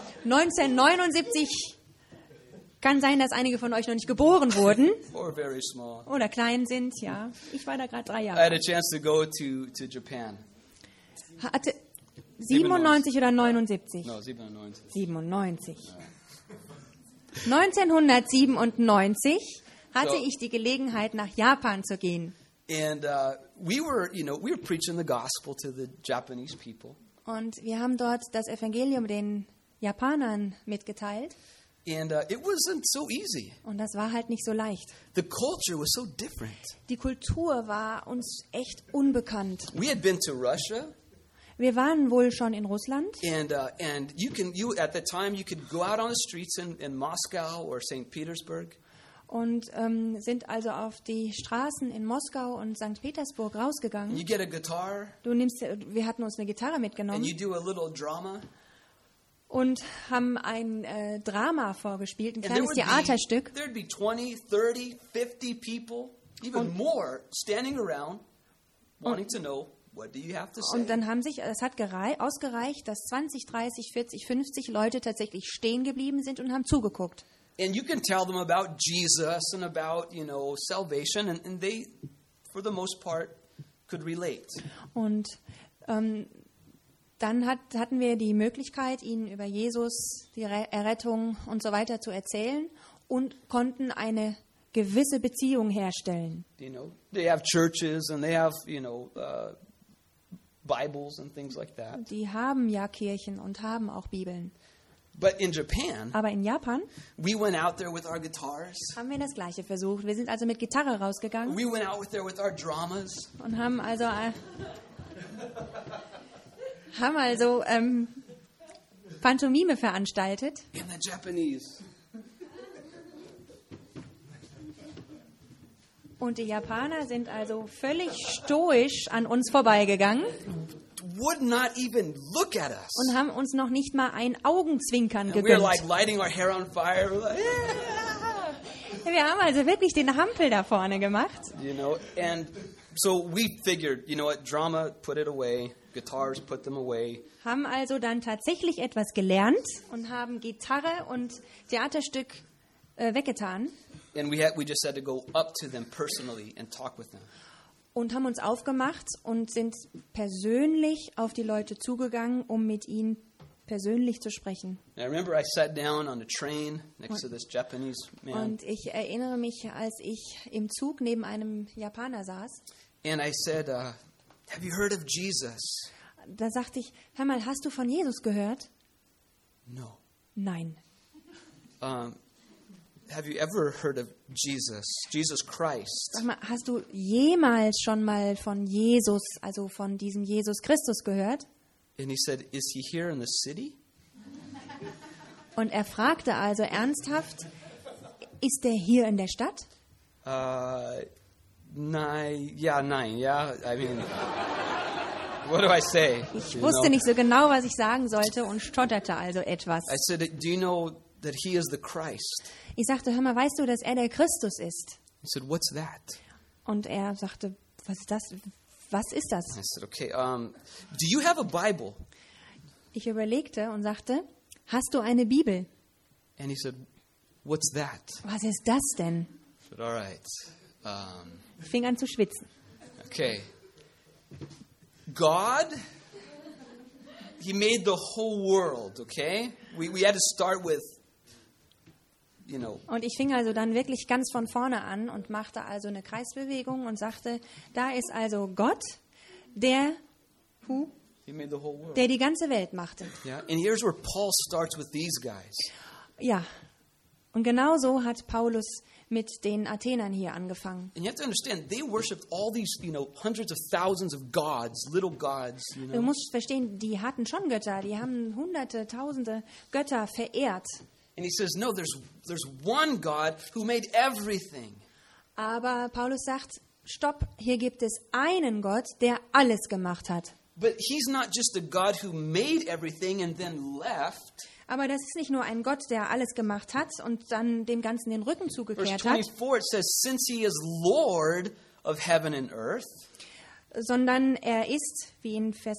1979 kann sein, dass einige von euch noch nicht geboren wurden Or very small. oder klein sind, ja. Ich war da gerade 3 I had Jahre. a chance to go to Japan. Hatte 97 oder 79? No, 97. 97. 1997 hatte So- ich die Gelegenheit, nach Japan zu gehen. And we were preaching the gospel to the Japanese people. Und wir haben dort das Evangelium den Japanern mitgeteilt. And it wasn't so easy. Und das war halt nicht so leicht. The culture was so different. Die Kultur war uns echt unbekannt. We had been to Russia. Wir waren wohl schon in Russland. And at the time you could go out on the streets in Moscow or St. Petersburg. Und sind also auf die Straßen in Moskau und St. Petersburg rausgegangen. You get a guitar. Wir hatten uns eine Gitarre And mitgenommen you do a little drama. und haben ein Drama vorgespielt, ein kleines Theaterstück. There'd be 20, 30, 50 people, even more, standing around, wanting to know, what do you have to say? Und dann es hat ausgereicht, dass 20, 30, 40, 50 Leute tatsächlich stehen geblieben sind und haben zugeguckt. And you can tell them about Jesus and about, salvation, and they, for the most part, could relate. Und dann hatten wir die Möglichkeit, ihnen über Jesus, die Errettung und so weiter zu erzählen und konnten eine gewisse Beziehung herstellen. They have churches and they have, Bibles and things like that. Die haben ja Kirchen und haben auch Bibeln. But in Japan, Aber in Japan we went out there with our guitars. haben wir das Gleiche versucht. Wir sind also mit Gitarre rausgegangen We went out there with our dramas. und haben also Pantomime veranstaltet. And the Japanese. Und die Japaner sind also völlig stoisch an uns vorbeigegangen Would not even look at us. und haben uns noch nicht mal ein Augenzwinkern And we were gegönnt. like lighting our hair on fire. We're like, yeah. Wir haben also wirklich den Hampel da vorne gemacht. And so we figured, what, drama, put it away. Guitars, put them away. Haben also dann tatsächlich etwas gelernt und haben Gitarre und Theaterstück weggetan And we just had to go up to them personally and talk with them. und haben uns aufgemacht und sind persönlich auf die Leute zugegangen, um mit ihnen persönlich zu sprechen. And I remember I sat down on a train next to this Japanese man. Und ich erinnere mich, als ich im Zug neben einem Japaner saß, And I said, have you heard of Jesus? da sagte ich, hör mal, hast du von Jesus gehört? No. Nein. Have you ever heard of Jesus Christ? Sag mal, hast du jemals schon mal von Jesus, also von diesem Jesus Christus gehört? And he said, is he here in the city? Und er fragte also ernsthaft, ist der hier in der Stadt? Nein. I mean, what do I say? Ich wusste nicht so genau, was ich sagen sollte und stotterte also etwas. I said, do you know that he is the Christ? Ich sagte, hör mal, weißt du, dass er der Christus ist? He said, what's that? Und er sagte, was ist das? Was ist das? I said, okay, do you have a Bible? Ich überlegte und sagte, hast du eine Bibel? And he said, what's that? Was ist das denn? I said, all right. Ich fing an zu schwitzen. Okay. God, he made the whole world, okay? We had to start with, Und ich fing also dann wirklich ganz von vorne an und machte also eine Kreisbewegung und sagte, da ist also Gott, der he made the whole world. der die ganze Welt machte. Yeah, and here's where Paul starts with these guys. Ja, und genau so hat Paulus mit den Athenern hier angefangen. And you have to understand, they worshipped all these, hundreds of thousands of gods, little gods, Du musst verstehen, die hatten schon Götter, die haben hunderte, tausende Götter verehrt. And he says, no, there's one God who made everything. Aber Paulus sagt, stopp, hier gibt es einen Gott, der alles gemacht hat. But he's not just a God who made everything and then left. Aber das ist nicht nur ein Gott, der alles gemacht hat und dann dem Ganzen den Rücken Verse zugekehrt hat, 24, it says, since he is Lord of heaven and earth. sondern er ist, wie in Vers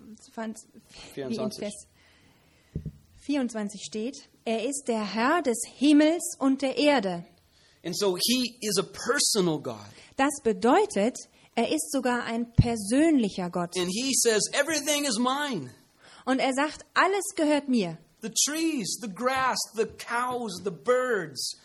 24 steht, er ist der Herr des Himmels und der Erde. And so he is a personal God. Das bedeutet, er ist sogar ein persönlicher Gott. And he says, everything is mine. Und er sagt, alles gehört mir. The trees, the grass, the cows, the birds.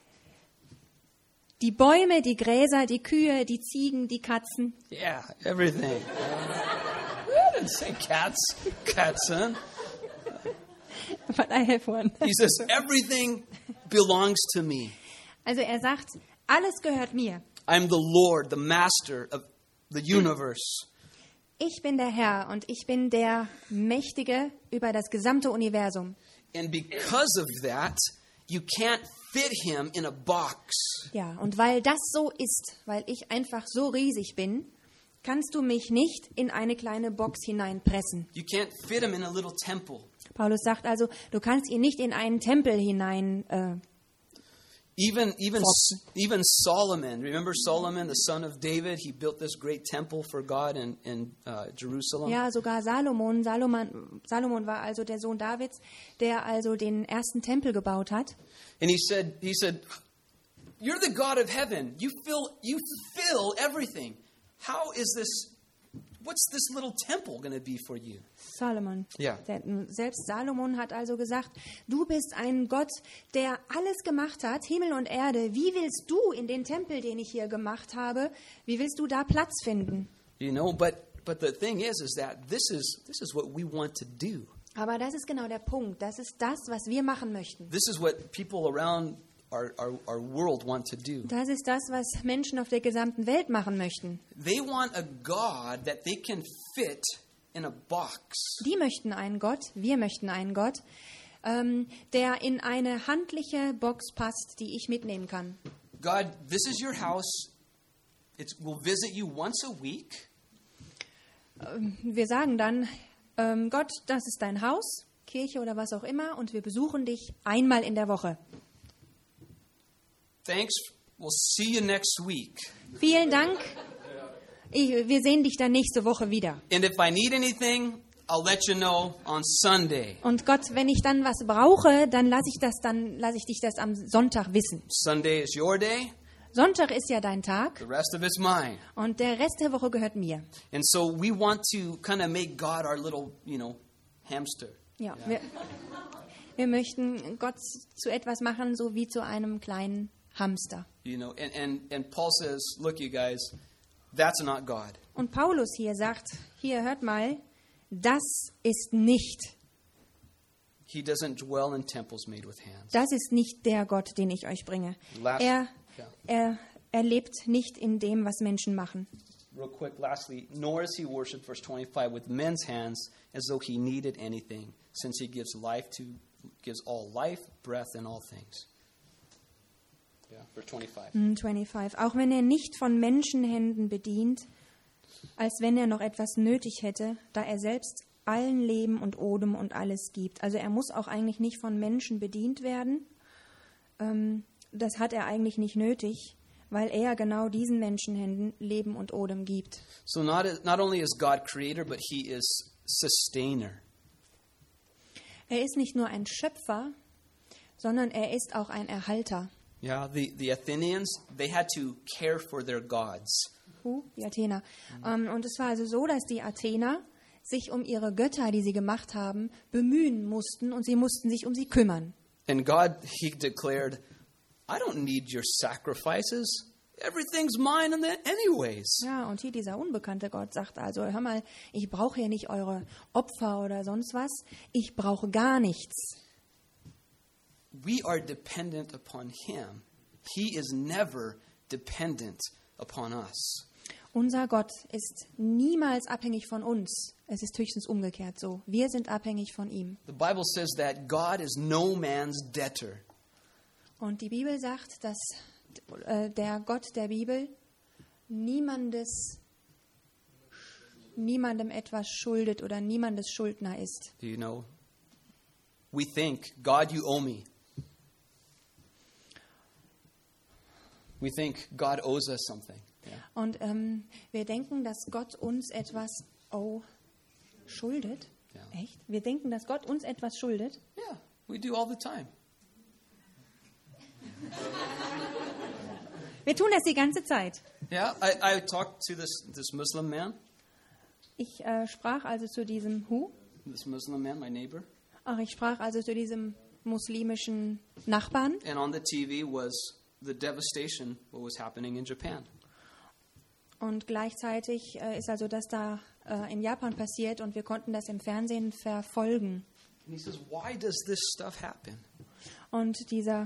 Die Bäume, die Gräser, die Kühe, die Ziegen, die Katzen. Yeah, everything. I didn't say cats. Cats, huh? But I have one. He says, everything belongs to me. Also er sagt, alles gehört mir. I'm the Lord, the master of the universe. Ich bin der Herr und ich bin der Mächtige über das gesamte Universum. And because of that, you can't fit him in a box. Ja, und weil das so ist, weil ich einfach so riesig bin, kannst du mich nicht in eine kleine Box hineinpressen. You can't fit him in a little temple. Paulus sagt also, du kannst ihn nicht in einen Tempel hinein. Even Solomon, remember Solomon, the son of David? He built this great temple for God in Jerusalem. Ja, sogar Salomon war also der Sohn Davids, der also den ersten Tempel gebaut hat. And he said, "You're the God of heaven. You fill everything. How is this? What's this little temple going to be for you?" Salomon. Ja. Selbst Salomon hat also gesagt, du bist ein Gott, der alles gemacht hat, Himmel und Erde. Wie willst du in den Tempel, den ich hier gemacht habe, wie willst du da Platz finden? You know, but the thing is that this is what we want to do. Aber das ist genau der Punkt. Das ist das, was wir machen möchten. This is what people around our world want to do. Das ist das, was Menschen auf der gesamten Welt machen möchten. They want a God that they can fit in a box. Die möchten einen Gott, wir möchten einen Gott, der in eine handliche Box passt, die ich mitnehmen kann. God, this is your house. We'll visit you once a week. Wir sagen dann, Gott, das ist dein Haus, Kirche oder was auch immer, und wir besuchen dich einmal in der Woche. Thanks. We'll see you next week. Vielen Dank. Wir sehen dich dann nächste Woche wieder. And if I need anything, I'll let you know on Sunday. Und Gott, wenn ich dann was brauche, dann lasse ich dich das am Sonntag wissen. Sunday is your day. Sonntag ist ja dein Tag The rest of it's mine. und der Rest der Woche gehört mir. And so we want to kind of make God our little, hamster. Ja, wir möchten Gott zu etwas machen, so wie zu einem kleinen Hamster. And Paul says, look, you guys, that's not God. Und Paulus hier sagt, hier hört mal, das ist nicht. He doesn't dwell in temples made with hands. Das ist nicht der Gott, den ich euch bringe. Er lebt nicht in dem, was Menschen machen. Real quick, lastly, nor is he worshipped, verse 25, with men's hands as though he needed anything, since he gives all life, breath, and all things. Yeah, verse 25. 25. Auch wenn er nicht von Menschenhänden bedient, als wenn er noch etwas nötig hätte, da er selbst allen Leben und Odem und alles gibt. Also er muss auch eigentlich nicht von Menschen bedient werden. Das hat er eigentlich nicht nötig, weil er genau diesen Menschenhänden Leben und Odem gibt. So not only is God creator, but he is sustainer. Er ist nicht nur ein Schöpfer, sondern er ist auch ein Erhalter. Yeah, the Athenians, they had to care for their gods. Die Athener. Und es war also so, dass die Athener sich um ihre Götter, die sie gemacht haben, bemühen mussten und sie mussten sich um sie kümmern. And God, he declared, I don't need your sacrifices. Everything's mine anyways. Ja, und hier dieser unbekannte Gott sagt also, hör mal, ich brauche hier nicht eure Opfer oder sonst was. Ich brauche gar nichts. We are dependent upon him. He is never dependent upon us. Unser Gott ist niemals abhängig von uns. Es ist höchstens umgekehrt so. Wir sind abhängig von ihm. The Bible says that God is no man's debtor. Und die Bibel sagt, dass der Gott der Bibel niemandem etwas schuldet oder niemandes Schuldner ist. You know, we think, God, you owe me. We think God owes us something. Yeah. Und wir denken, dass Gott uns etwas schuldet. Ja. Echt? Wir denken, dass Gott uns etwas schuldet. Yeah, we do all the time. Wir tun das die ganze Zeit. Yeah, I talked to this Muslim man. Ich sprach also zu diesem This Muslim man, my neighbor. Ich sprach also zu diesem muslimischen Nachbarn. And on the TV was the devastation what was happening in Japan. Und gleichzeitig ist also das da in Japan passiert und wir konnten das im Fernsehen verfolgen. And he says, why does this stuff happen? Und dieser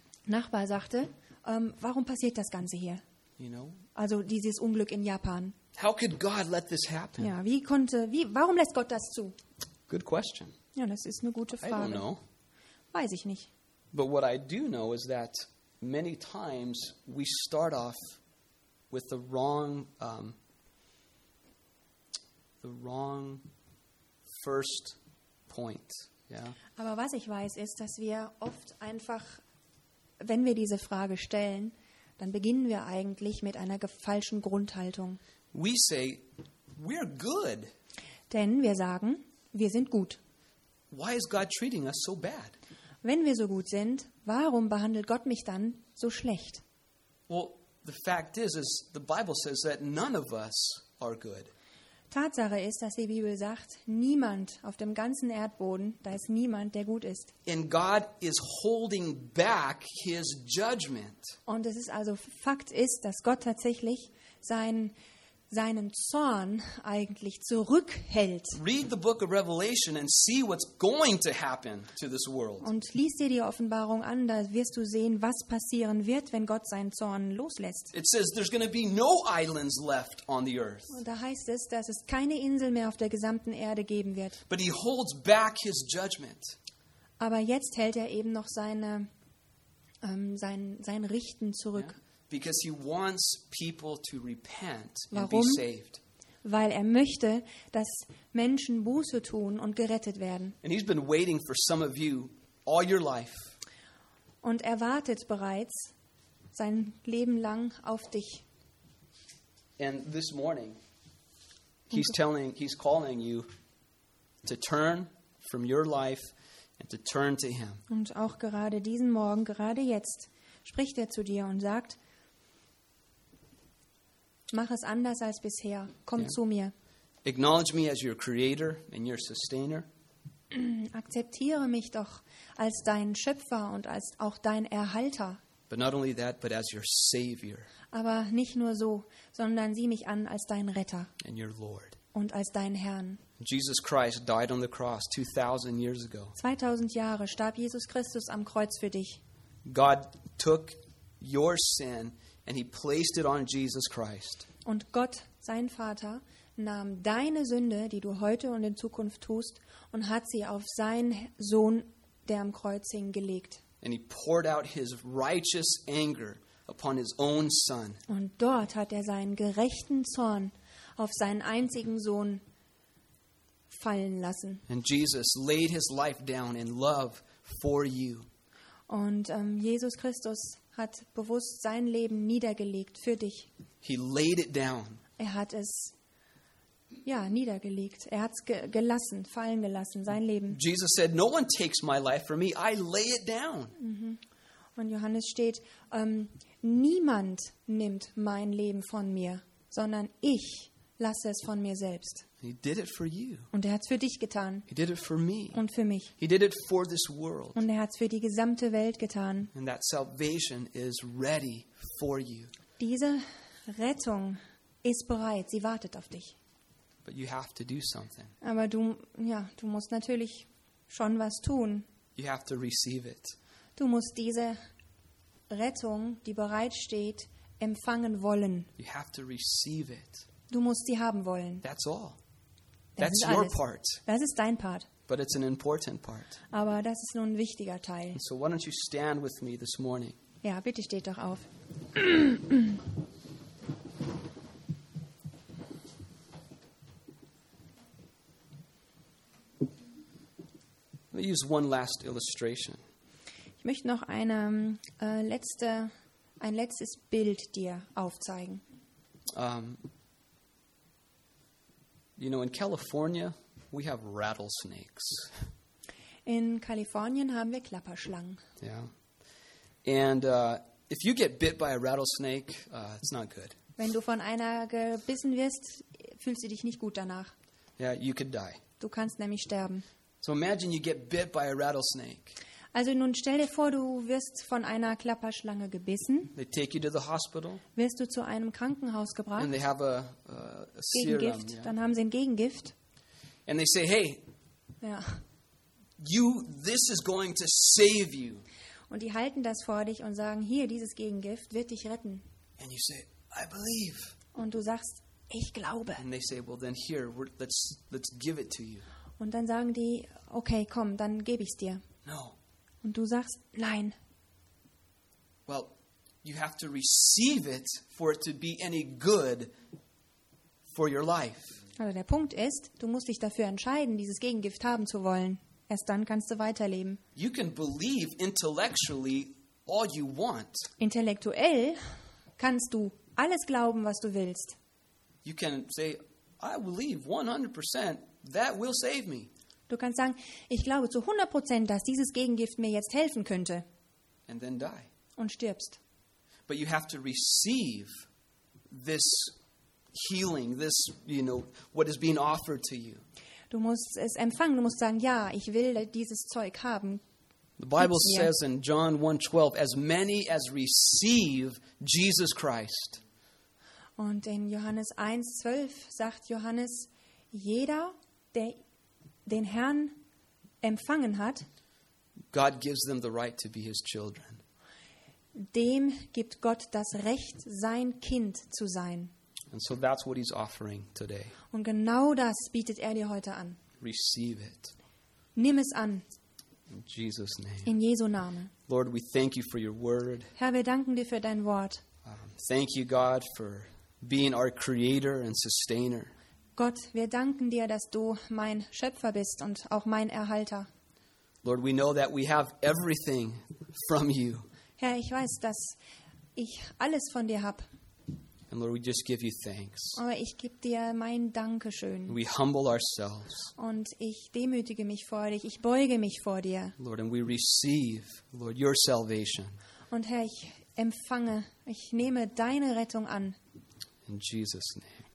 Nachbar sagte, warum passiert das Ganze hier? You know? Also dieses Unglück in Japan. How could God let this happen? Ja, warum lässt Gott das zu? Good question. Ja, das ist eine gute I don't Frage. know. Weiß ich nicht. But what I do know is that many times we start off with the wrong first point. Yeah. Aber was ich weiß, ist, dass wir oft einfach, wenn wir diese Frage stellen, dann beginnen wir eigentlich mit einer falschen Grundhaltung. We say, we're good. Denn wir sagen, wir sind gut. Why is God treating us so bad? Wenn wir so gut sind, warum behandelt Gott mich dann so schlecht? Well, the fact is the Bible says that none of us are good. Tatsache ist, dass die Bibel sagt, niemand auf dem ganzen Erdboden, da ist niemand, der gut ist. And God is holding back his judgment. Und es ist also, Fakt ist, dass Gott tatsächlich seinen Zorn eigentlich zurückhält. Read the book of Revelation and see what's going to happen to this world. Und lies dir die Offenbarung an, da wirst du sehen, was passieren wird, wenn Gott seinen Zorn loslässt. It says there's going to be no islands left on the earth. Und da heißt es, dass es keine Insel mehr auf der gesamten Erde geben wird. But he holds back his judgment. Aber jetzt hält er eben noch sein Richten zurück. Yeah. Because he wants people to repent and be Warum? saved. Weil er möchte, dass Menschen Buße tun und gerettet werden. And he's been waiting for some of you all your life. Und er wartet bereits sein Leben lang auf dich. And this morning, he's calling you to turn from your life and to turn to him. Und auch gerade diesen Morgen, gerade jetzt, spricht er zu dir und sagt, mach es anders als bisher. Komm zu mir. Acknowledge me as your creator and your sustainer. Akzeptiere mich doch als deinen Schöpfer und als auch dein Erhalter. But not only that, but as your savior Aber nicht nur so, sondern sieh mich an als deinen Retter and your Lord. und als deinen Herrn. Jesus Christ died on the cross 2,000 years ago. 2000 Jahre starb Jesus Christus am Kreuz für dich. God took your sin and he placed it on Jesus Christ. Und Gott, sein Vater, nahm deine Sünde, die du heute und in Zukunft tust, und hat sie auf seinen Sohn, der am Kreuz hing, gelegt. And he poured out his righteous anger upon his own son. Und dort hat er seinen gerechten Zorn auf seinen einzigen Sohn fallen lassen. And Jesus laid his life down in love for you. Und Jesus Christus hat bewusst sein Leben niedergelegt für dich. He laid it down. Er hat es niedergelegt. Er hat es gelassen, fallen gelassen, sein Leben. Jesus said, "No one takes my life from me. I lay it down." Und Johannes steht, niemand nimmt mein Leben von mir, sondern ich lasse es von mir selbst. He did it for you. Und er hat es für dich getan He did it for me. und für mich. He did it for this world. Und er hat es für die gesamte Welt getan. And that salvation is ready for you. Diese Rettung ist bereit, sie wartet auf dich. But you have to do something. Aber du musst natürlich schon was tun. You have to receive it. Du musst diese Rettung, die bereitsteht, empfangen wollen. You have to receive it. Du musst sie haben wollen. That's all. Das That's ist your alles. part. Das ist dein Part. But it's an important part. Aber das ist nun ein wichtiger Teil. And so why don't you stand with me this morning? Ja, bitte steht doch auf. Let me use one last illustration. Ich möchte noch ein letztes Bild dir aufzeigen. In California, we have rattlesnakes. In Kalifornien haben wir Klapperschlangen. Yeah. And if you get bit by a rattlesnake, it's not good. Wenn du von einer gebissen wirst, fühlst du dich nicht gut danach. Yeah, you could die. Du kannst nämlich sterben. So imagine you get bit by a rattlesnake. Also nun stell dir vor, du wirst von einer Klapperschlange gebissen. They take you to the hospital, Wirst du zu einem Krankenhaus gebracht, and they have a serum. Gegengift, Yeah. dann haben sie ein Gegengift. And they say, hey, Ja. this is going to save you. Und die halten das vor dich und sagen, hier, dieses Gegengift wird dich retten. And you say, I believe. Und du sagst, ich glaube. And they say, well, then here, let's give it to you. Und dann sagen die, okay, komm, dann gebe ich es dir. No. Und du sagst, nein. Well, you have to receive it for it to be any good for your life. Also der Punkt ist, du musst dich dafür entscheiden, dieses Gegengift haben zu wollen. Erst dann kannst du weiterleben. You can believe intellectually all you want. Intellektuell kannst du alles glauben, was du willst. You can say, I believe 100% that will save me. Du kannst sagen, ich glaube zu 100%, dass dieses Gegengift mir jetzt helfen könnte. And then die. Und stirbst. But you have to receive this healing, this, what is being offered to you. Du musst es empfangen, du musst sagen, ja, ich will dieses Zeug haben. The Bible Gib's mir. says in John 1:12, as many as receive Jesus Christ. Und in Johannes 1,12 sagt Johannes, jeder, der den Herrn empfangen hat, God gives them the right to be his children. dem gibt Gott das Recht, sein Kind zu sein. And so that's what he's offering today. Und genau das bietet er dir heute an. Receive it. Nimm es an, In Jesus' name. in Jesu Namen. Lord, we thank you for your word. Herr, wir danken dir für dein Wort. Thank you, God, for being our creator and sustainer. Gott, wir danken dir, dass du mein Schöpfer bist und auch mein Erhalter. Lord, we know that we have everything from you. Herr, ich weiß, dass ich alles von dir habe. And Lord, we just give you thanks. Aber ich gebe dir mein Dankeschön. We humble ourselves, Und ich demütige mich vor dich. Ich beuge mich vor dir. Lord, and we receive, Lord, your salvation. Und Herr, ich empfange, ich nehme deine Rettung an. In Jesus' name.